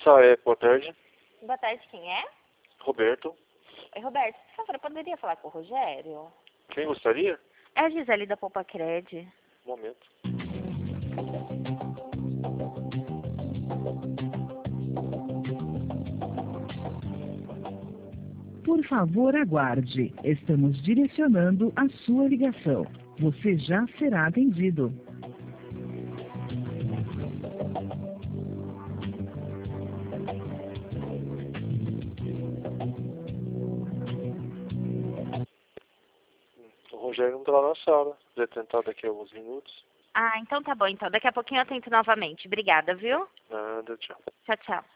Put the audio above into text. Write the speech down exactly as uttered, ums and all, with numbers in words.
Saé, boa tarde. Boa tarde, quem é? Roberto. Oi, Roberto, por favor, eu poderia falar com o Rogério? Quem gostaria? É a Gisele da Poupa Cred. Um momento. Por favor, aguarde. Estamos direcionando a sua ligação. Você já será atendido. O Rogério não está lá na sala. Vai tentar daqui a alguns minutos. Ah, então tá bom, então. Daqui a pouquinho eu tento novamente. Obrigada, viu? Nada, tchau. Tchau, tchau.